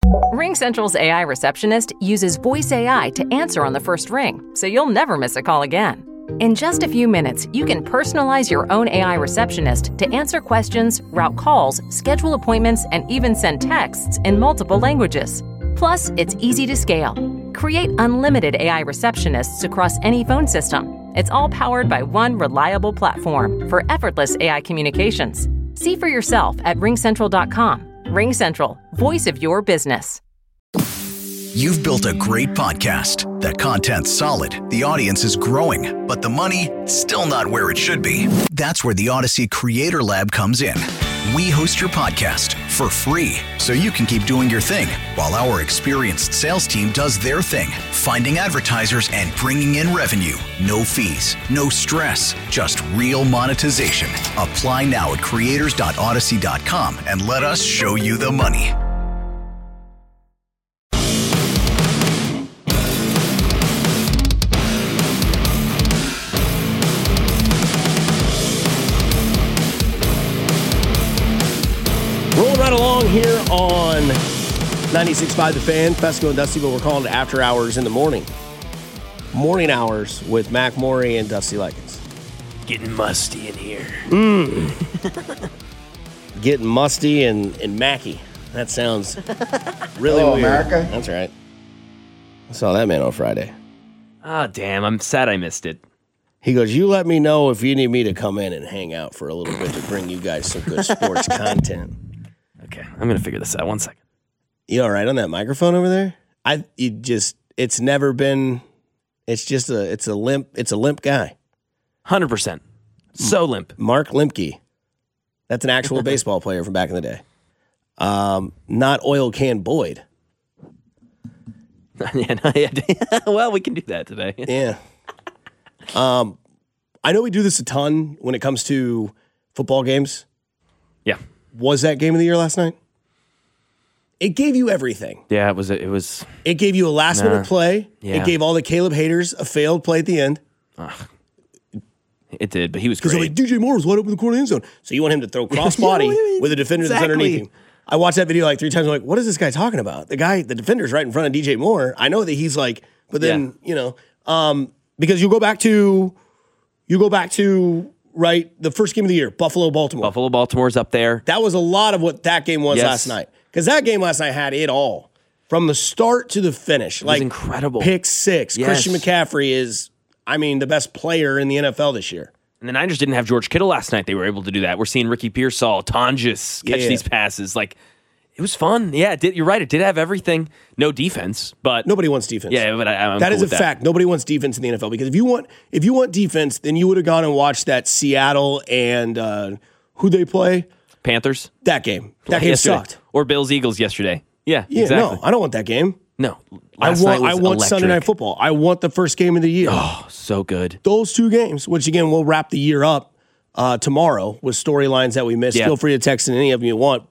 RingCentral's AI receptionist uses voice AI to answer on the first ring, so you'll never miss a call again. In just a few minutes, you can personalize your own AI receptionist to answer questions, route calls, schedule appointments, and even send texts in multiple languages. Plus, it's easy to scale. Create unlimited AI receptionists across any phone system. It's all powered by one reliable platform for effortless AI communications. See for yourself at ringcentral.com. RingCentral, voice of your business. You've built a great podcast. That content's solid, the audience is growing, but the money, still not where it should be. That's where the Odyssey Creator Lab comes in. We host your podcast for free, so you can keep doing your thing, while our experienced sales team does their thing, finding advertisers and bringing in revenue. No fees, no stress, just real monetization. Apply now at creators.odyssey.com and let us show you the money. Rolling right along here on 96.5 The Fan, Fesco and Dusty, but we're calling it After Hours in the morning. Morning hours with Mac Maury and Dusty Likens. Getting musty in here. Getting musty and Mackie. That sounds really weird. America. That's right. I saw that man on Friday. Ah, damn. I'm sad I missed it. He goes, you let me know if you need me to come in and hang out for a little bit to bring you guys some good sports content. Okay, I'm going to figure this out. 1 second. You all right on that microphone over there? It's never been, it's a limp guy. 100%. So limp. Mark Lemke. That's an actual baseball player from back in the day. Not Oil Can Boyd. Well, we can do that today. Yeah. I know we do this a ton when it comes to football games. Yeah. Was that game of the year last night? It gave you everything. Yeah, it was. It gave you a last minute play. Yeah. It gave all the Caleb haters a failed play at the end. It did, but he was Because great. like, DJ Moore was wide open in the corner of the end zone. So you want him to throw cross body with a defender that's underneath him. I watched that video like 3 times. I'm like, what is this guy talking about? The defender's right in front of DJ Moore. I know that he's like, but then, because you go back to right, the first game of the year, Buffalo-Baltimore. Baltimore's up there. That was a lot of what that game was last night. Because that game last night had it all. From the start to the finish. It was incredible. Pick six. Yes. Christian McCaffrey is, the best player in the NFL this year. And the Niners didn't have George Kittle last night. They were able to do that. We're seeing Ricky Pearsall, Tonjes catch these passes. Like, it was fun. Yeah, you're right. It did have everything. No defense, but nobody wants defense. Yeah, but I'm that cool is a with fact. Nobody wants defense in the NFL because if you want defense, then you would have gone and watched that Seattle and who they play Panthers. That game. That game sucked. Or Bills Eagles yesterday. Yeah, exactly. No, I don't want that game. No, I want Sunday Night Football. I want the first game of the year. Oh, so good. Those 2 games, which again we'll wrap the year up tomorrow with storylines that we missed. Feel free to text in any of them you want.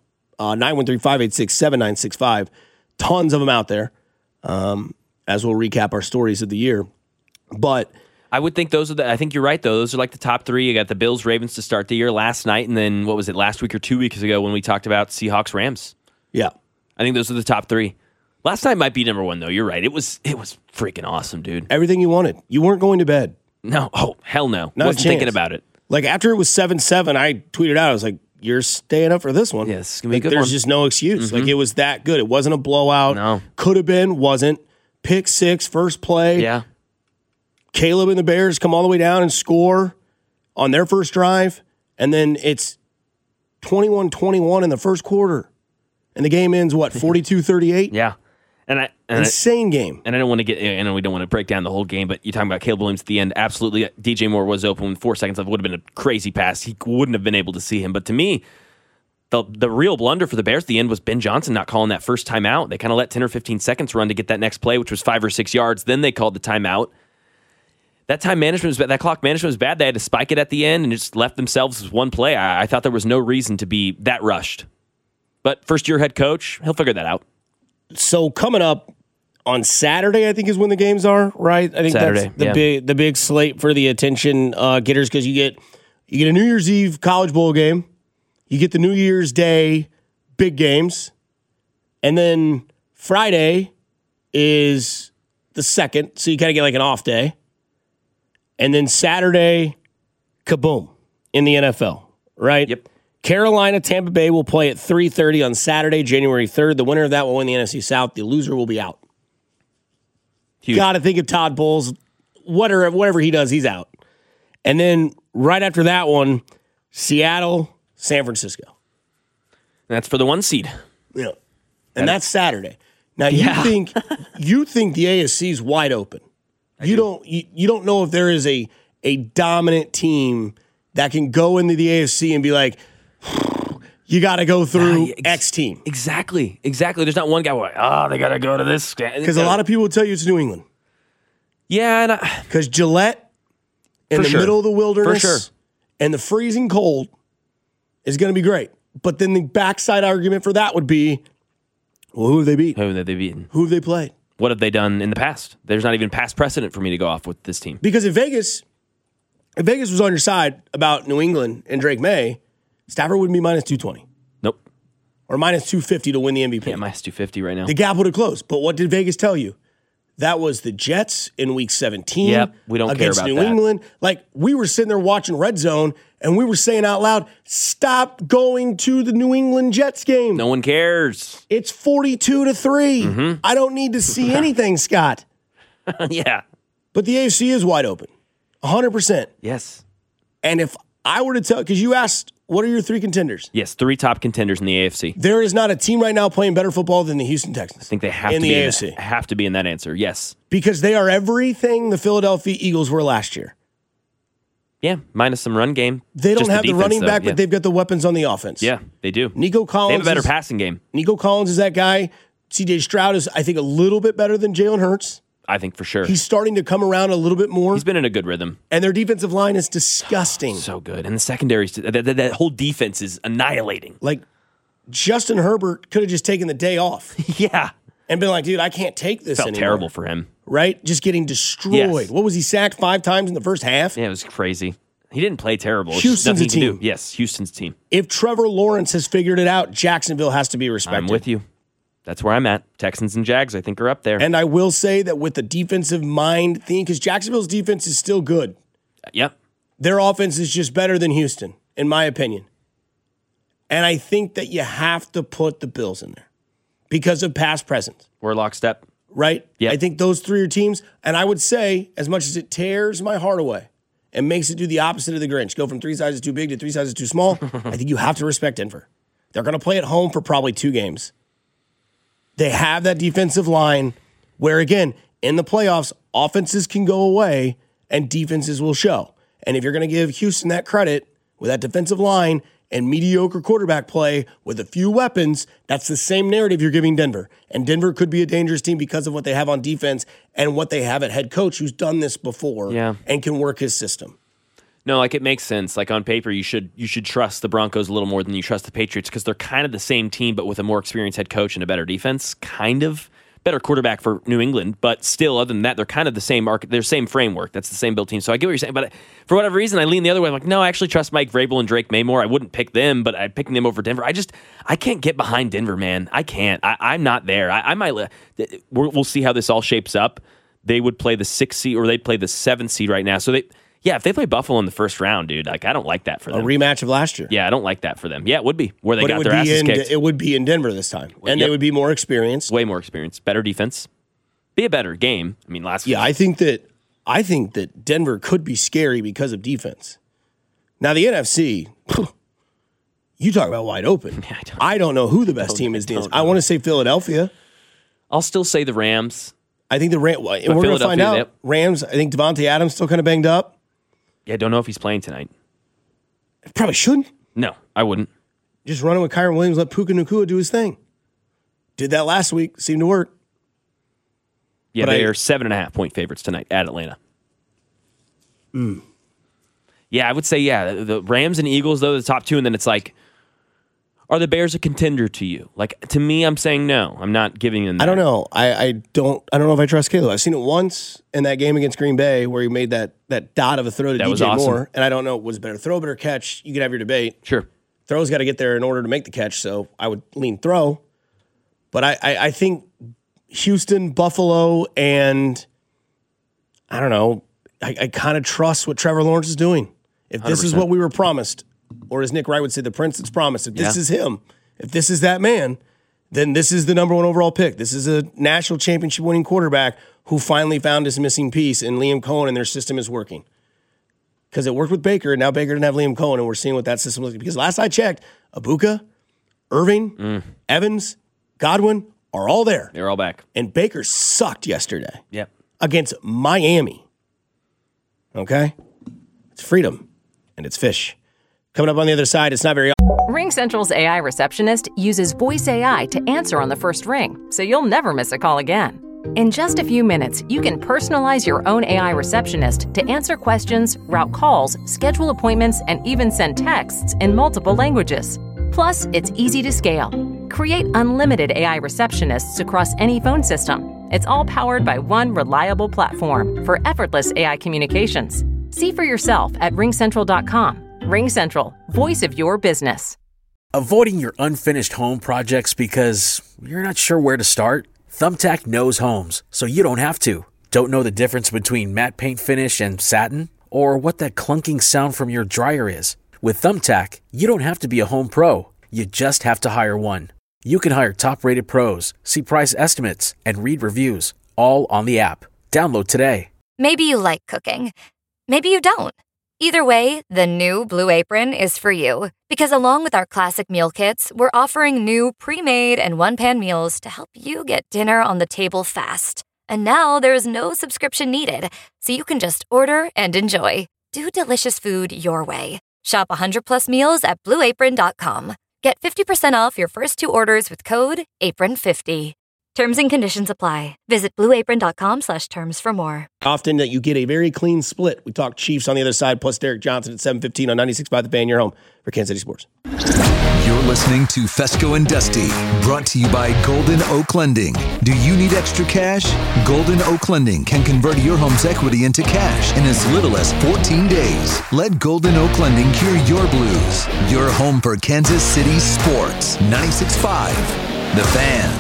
913-586-7965. Tons of them out there as we'll recap our stories of the year. But I would think I think you're right, though. Those are like the top 3. You got the Bills, Ravens to start the year last night, and then what was it, last week or 2 weeks ago when we talked about Seahawks, Rams? Yeah. I think those are the top 3. Last night might be number 1, though. You're right. It was freaking awesome, dude. Everything you wanted. You weren't going to bed. No. Oh, hell no. Not Wasn't thinking about it. Like after it was 7-7, I tweeted out, I was like, you're staying up for this one. Yeah, this is going to be a good There's one. just no excuse. Like it was that good. It wasn't a blowout. No. Could have been, wasn't. Pick 6, first play. Yeah. Caleb and the Bears come all the way down and score on their first drive. And then it's 21-21 in the first quarter. And the game ends, 42-38? Yeah. Insane game. And I don't want to I know we don't want to break down the whole game, but you're talking about Caleb Williams at the end. Absolutely. DJ Moore was open with 4 seconds left. Would have been a crazy pass. He wouldn't have been able to see him. But to me, the real blunder for the Bears at the end was Ben Johnson not calling that first timeout. They kind of let 10 or 15 seconds run to get that next play, which was 5 or 6 yards. Then they called the timeout. That time management was bad. That clock management was bad. They had to spike it at the end and just left themselves with one play. I thought there was no reason to be that rushed. But first-year head coach, he'll figure that out. So coming up on Saturday, I think is when the games are, right? I think Saturday, that's the big slate for the attention getters because you get a New Year's Eve College Bowl game, you get the New Year's Day big games, and then Friday is the 2nd, so you kind of get like an off day. And then Saturday, kaboom, in the NFL, right? Yep. Carolina, Tampa Bay will play at 3:30 on Saturday, January 3rd. The winner of that will win the NFC South. The loser will be out. Got to think of Todd Bowles. Whatever he does, he's out. And then right after that one, Seattle, San Francisco. That's for the 1 seed. Yeah. And that's Saturday. Now you think the AFC is wide open. You don't know if there is a dominant team that can go into the AFC and be like, you got to go through X team. Exactly. There's not one guy where, they got to go to this. Because a lot of people will tell you it's New England. Yeah. Because Gillette in the middle of the wilderness and the freezing cold is going to be great. But then the backside argument for that would be, well, who have they beaten? Who have they beaten? Who have they played? What have they done in the past? There's not even past precedent for me to go off with this team. Because if Vegas was on your side about New England and Drake May, Stafford would be minus 220. Nope. Or minus 250 to win the MVP. Yeah, minus 250 right now. The gap would have closed. But what did Vegas tell you? That was the Jets in week 17 Yep, we don't care against about New that. England. Like, we were sitting there watching Red Zone, and we were saying out loud, stop going to the New England Jets game. No one cares. It's 42-3. Mm-hmm. I don't need to see anything, Scott. Yeah. But the AFC is wide open, 100%. Yes. And if I were to tell, because you asked, what are your 3 contenders? Yes, 3 top contenders in the AFC. There is not a team right now playing better football than the Houston Texans. I think they have in to the be AFC. have to be in that answer. Yes. Because they are everything the Philadelphia Eagles were last year. Yeah, minus some run game. They don't Just have the defense, running though. back, Yeah. but they've got the weapons on the offense. Yeah, they do. Nico Collins. They have a better passing game. Nico Collins is that guy. CJ Stroud is, I think, a little bit better than Jalen Hurts. I think for sure. He's starting to come around a little bit more. He's been in a good rhythm. And their defensive line is disgusting. So good. And the secondary, that whole defense is annihilating. Like, Justin Herbert could have just taken the day off Yeah. and been like, dude, I can't take this Felt anymore. terrible for him. Right? Just getting destroyed. Yes. What was he sacked 5 times in the first half? Yeah, it was crazy. He didn't play terrible. It's Houston's just nothing a he can team. do. Yes, Houston's team. If Trevor Lawrence has figured it out, Jacksonville has to be respected. I'm with you. That's where I'm at. Texans and Jags, I think, are up there. And I will say that with the defensive mind thing, because Jacksonville's defense is still good. Yep. Their offense is just better than Houston, in my opinion. And I think that you have to put the Bills in there because of past present, We're lockstep. right? Yep. I think those 3 are teams. And I would say, as much as it tears my heart away and makes it do the opposite of the Grinch, go from 3 sizes too big to 3 sizes too small, I think you have to respect Denver. They're going to play at home for probably 2 games. They have that defensive line where, again, in the playoffs, offenses can go away and defenses will show. And if you're going to give Houston that credit with that defensive line and mediocre quarterback play with a few weapons, that's the same narrative you're giving Denver. And Denver could be a dangerous team because of what they have on defense and what they have at head coach who's done this before and can work his system. No, like it makes sense. Like on paper, you should trust the Broncos a little more than you trust the Patriots because they're kind of the same team, but with a more experienced head coach and a better defense. Kind of better quarterback for New England, but still, other than that, they're kind of the same they're same framework. That's the same build team. So I get what you're saying, but for whatever reason, I lean the other way. I'm like, no, I actually trust Mike Vrabel and Drake May more. I wouldn't pick them, but I'm picking them over Denver. I can't get behind Denver, man. I can't. I'm not there. I might. We'll see how this all shapes up. They would play the 6th seed, or they'd play the 7th seed right now. So if they play Buffalo in the first round, dude, like I don't like that for them. A rematch of last year. Yeah, I don't like that for them. Yeah, it would be where they But got their asses kicked. it would be in Denver this time. And they would be more experienced. Way more experience, better defense, be a better game. I mean, last week. Yeah, I think that Denver could be scary because of defense. Now the NFC, you talk about wide open. Yeah, I don't know who the best team is. I want to say Philadelphia. I'll still say the Rams. I think the Rams. We're going to find out. Yep. Rams. I think Devontae Adams still kind of banged up. Yeah, I don't know if he's playing tonight. Probably shouldn't. No, I wouldn't. Just running with Kyron Williams, let Puka Nacua do his thing. Did that last week. Seemed to work. Yeah, they are 7.5 point favorites tonight at Atlanta. Yeah, I would say, the Rams and Eagles, though, the top 2, and then it's like, are the Bears a contender to you? Like, to me, I'm saying no. I'm not giving them that. I don't know. I don't know if I trust Caleb. I've seen it once in that game against Green Bay where he made that dot of a throw to That was DJ awesome. Moore. And I don't know, was it better throw, better catch? You could have your debate. Sure. Throw's got to get there in order to make the catch, so I would lean throw. But I think Houston, Buffalo, and I don't know, I kind of trust what Trevor Lawrence is doing. If this 100%. Is what we were promised, or as Nick Wright would say, the prince that's promised, if this is him, if this is that man, then this is the number 1 overall pick. This is a national championship winning quarterback who finally found his missing piece in Liam Cohen, and their system is working. Because it worked with Baker, and now Baker didn't have Liam Cohen, and we're seeing what that system looks like. Because last I checked, Abuka, Irving, Evans, Godwin are all there. They're all back. And Baker sucked yesterday. Yep. Against Miami. Okay? It's freedom, and it's fish. Coming up on the other side, it's not very... RingCentral's AI receptionist uses voice AI to answer on the first ring, so you'll never miss a call again. In just a few minutes, you can personalize your own AI receptionist to answer questions, route calls, schedule appointments, and even send texts in multiple languages. Plus, it's easy to scale. Create unlimited AI receptionists across any phone system. It's all powered by one reliable platform for effortless AI communications. See for yourself at ringcentral.com. RingCentral, voice of your business. Avoiding your unfinished home projects because you're not sure where to start? Thumbtack knows homes, so you don't have to. Don't know the difference between matte paint finish and satin? Or what that clunking sound from your dryer is? With Thumbtack, you don't have to be a home pro. You just have to hire one. You can hire top-rated pros, see price estimates, and read reviews, all on the app. Download today. Maybe you like cooking. Maybe you don't. Either way, the new Blue Apron is for you. Because along with our classic meal kits, we're offering new pre-made and one-pan meals to help you get dinner on the table fast. And now there's no subscription needed, so you can just order and enjoy. Do delicious food your way. Shop 100+ meals at blueapron.com. Get 50% off your first 2 orders with code APRON50. Terms and conditions apply. Visit blueapron.com/terms for more. Often that you get a very clean split. We talk Chiefs on the other side, plus Derek Johnson at 7:15 on 96.5 The Fan, your home for Kansas City Sports. You're listening to Fesco and Dusty, brought to you by Golden Oak Lending. Do you need extra cash? Golden Oak Lending can convert your home's equity into cash in as little as 14 days. Let Golden Oak Lending cure your blues. Your home for Kansas City Sports. 96.5 The Fan.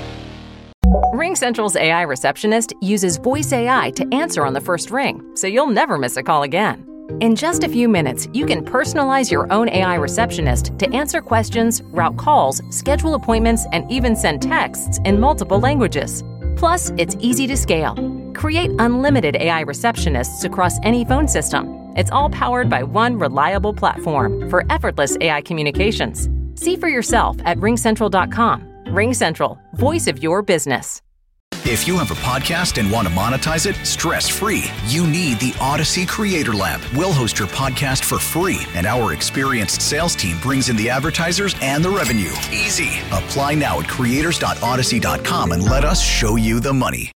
RingCentral's AI receptionist uses voice AI to answer on the first ring, so you'll never miss a call again. In just a few minutes, you can personalize your own AI receptionist to answer questions, route calls, schedule appointments, and even send texts in multiple languages. Plus, it's easy to scale. Create unlimited AI receptionists across any phone system. It's all powered by one reliable platform for effortless AI communications. See for yourself at ringcentral.com. RingCentral, voice of your business. If you have a podcast and want to monetize it stress-free, you need the Odyssey Creator Lab. We'll host your podcast for free, and our experienced sales team brings in the advertisers and the revenue. Easy. Apply now at creators.odyssey.com and let us show you the money.